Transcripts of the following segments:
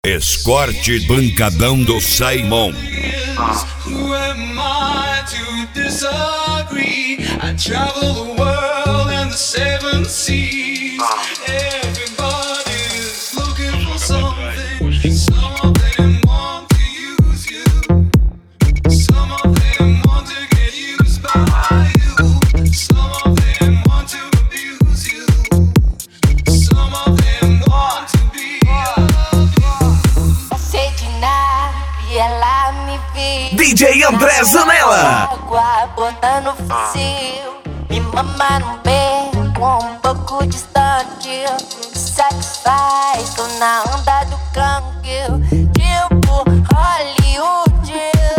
Escorte Pancadão do Simon. Who am I to disagree? I travel the world and the seven seas. Everybody's looking for something. Some of them want to use you. Some of them want to get used by you. Some of them want to abuse you. Some of them want to be Não sei de nada e ela me viu. DJ André Zanella. Água botando fuzil. Me mama no beco, um pouco distante. Me satisfaz, tô na onda do cangue. Tipo Hollywood.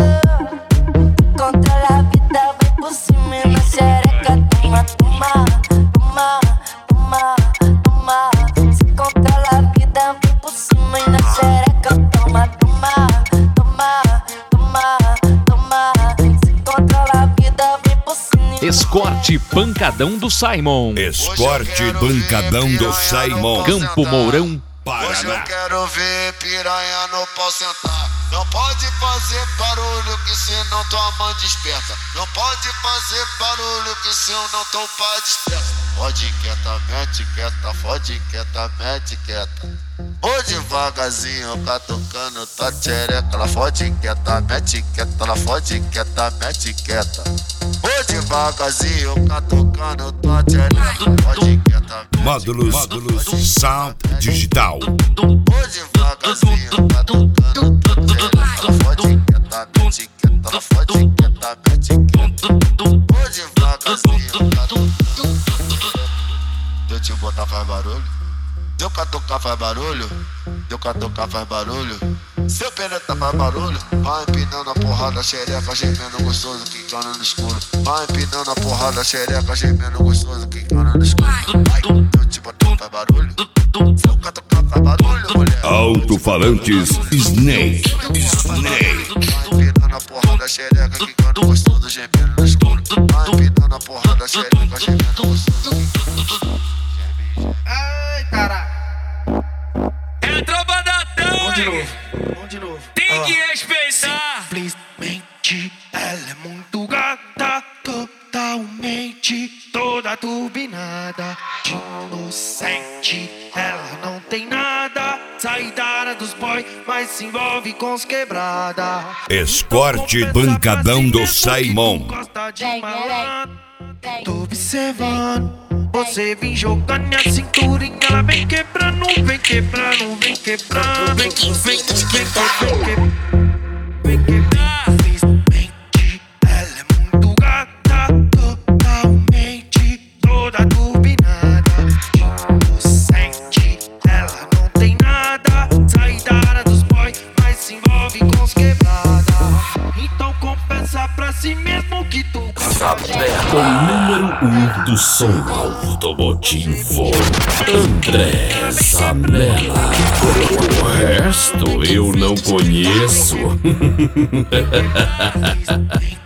Controla a vida, vai por cima e na xereca. Toma, toma, toma, toma, toma. Se controla a vida, vai por cima e na xereca. Toma, toma, toma, toma, toma. Se controla a vida, vai por cima. Escorte Pancadão do Simon. Escorte Pancadão do Simon. Campo Mourão, Hoje eu Paraná. quero ver piranha no pau sentar. Não pode fazer barulho que senão tua mãe desperta. Não pode fazer barulho que senão teu pai desperta. Fode quieta, mete quieta, fode quieta, mete quieta. Vou devagarzinho, catucando tua tchereca. Ela fode quieta, mete quieta, ela fode quieta, mete quieta. Vou devagarzinho, catucando tua tchereca. Fode quieta, Módulos Sound Digital. vou devagarzinho, catucando tua tchereca. Ela fode quieta, mete quieta, ela fode quieta, mete quieta. Vou devagarzinho, catucando. Se eu te botar faz barulho. Se eu catucar faz barulho. Se eu catucar faz barulho. Se eu penetrar faz barulho. Vai empinando a porrada, xereca, gemendo gostoso, quicando no escuro. Vai empinando a porrada, xereca, gemendo gostoso, quicando no escuro. Vai, se eu te botar faz barulho. Se eu catucar faz barulho, mulher. Alto-falantes Snake. Snake. Vai empinando a porrada, xereca, quicando gostoso, gemendo no escuro. Vai empinando a porrada, xereca, gemendo gostoso, quicando no escuro. Ai, caralho. É a tropa da Vamos de Tangue. novo. Vamos de novo. Tem que respeitar. Simplesmente ela é muito gata, totalmente toda turbinada. Inocente, ela não tem nada. Sai da área dos boys, mas se envolve com os quebrada. Escorte Pancadão do Simon. Gosta de malandro. Tô observando, você vem jogando minha cinturinha, ela vem quebrando, vem quebrando, vem quebrando, vem quebrando. Simplesmente ela é muito gata, totalmente toda turbinada. Inocente, ela não tem nada. Sai da área dos boys, mas se envolve com os quebrada. Então confessa pra si mesmo que tu O número 1 do som automotivo, André Zanella. O resto eu não conheço.